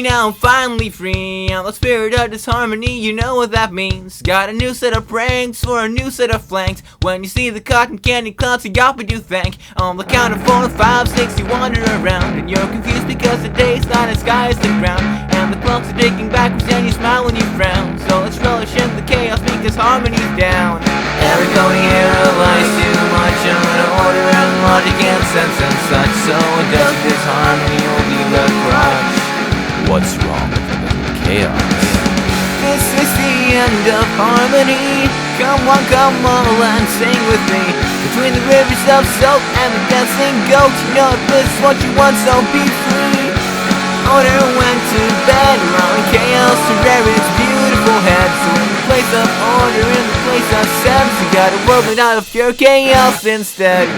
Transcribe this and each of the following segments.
now I'm finally free. I'm the spirit of disharmony, you know what that means. Got a new set of pranks for a new set of flanks. When you see the cotton candy clouds, you got what you think. On the count of 4, 5, 6, you wander around, and you're confused because the day's not as sky as the ground. And the clocks are ticking backwards and you smile when you frown. So let's relish in the chaos because harmony's down. Every coding error lies too much on order and logic and sense and such. So it does this harmony will be the crutch. What's wrong with a little chaos? This is the end of harmony. Come on and sing with me. Between the rivers of soap and the dancing goat, you know this is what you want, so be free. Order went to bed, allowing chaos to rear its beautiful head. So in the place of order, in the place of sense, you got a world made out of pure chaos instead.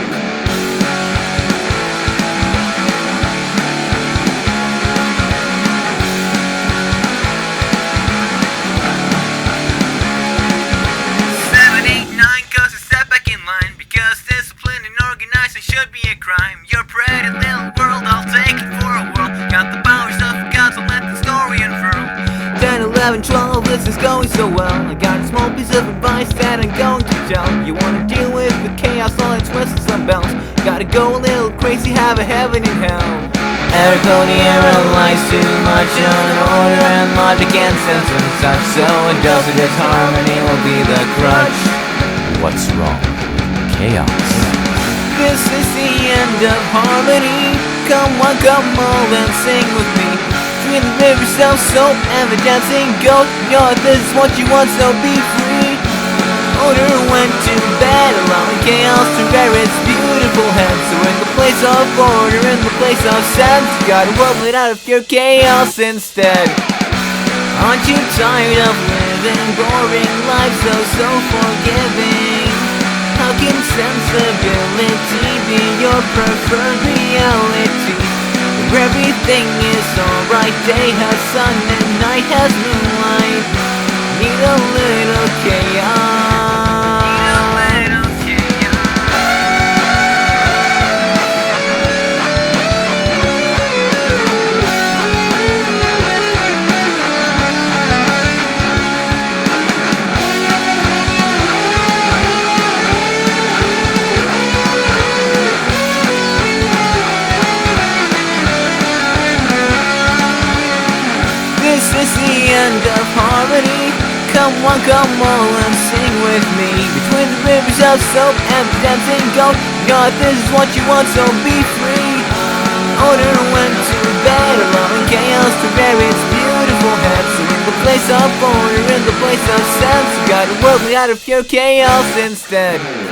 Should be a crime. You're a pretty little world, I'll take it for a whirl. Got the powers of God, so let the story unfurl. 10, 11, 12, this is going so well. I got a small piece of advice that I'm going to tell. You wanna deal with the chaos, all its twists and bells. Gotta go a little crazy, have a heaven and hell. Every coding error lies too much on order and logic and sense and such. So it does it, its harmony will be the crutch. What's wrong with chaos? This is the end of harmony. Come on and sing with me. Between the rivers of soap and the dancing goat, you know this is what you want, so be free. Order went to bed, allowing chaos to rear its beautiful head. So in the place of order, in the place of sense, you got a world made out of pure chaos instead. Aren't you tired of living boring lives so forgiving? How can sensibility be your preferred reality? Where everything is alright, day has sun and night has moonlight. Need a little chaos. This is the end of harmony. Come on and sing with me. Between the rivers of soap and the dancing goat, you know this is what you want, so be free. Order went to bed, allowing chaos to rear its beautiful head. So in the place of order, in the place of sense, you got a world made out of pure chaos instead.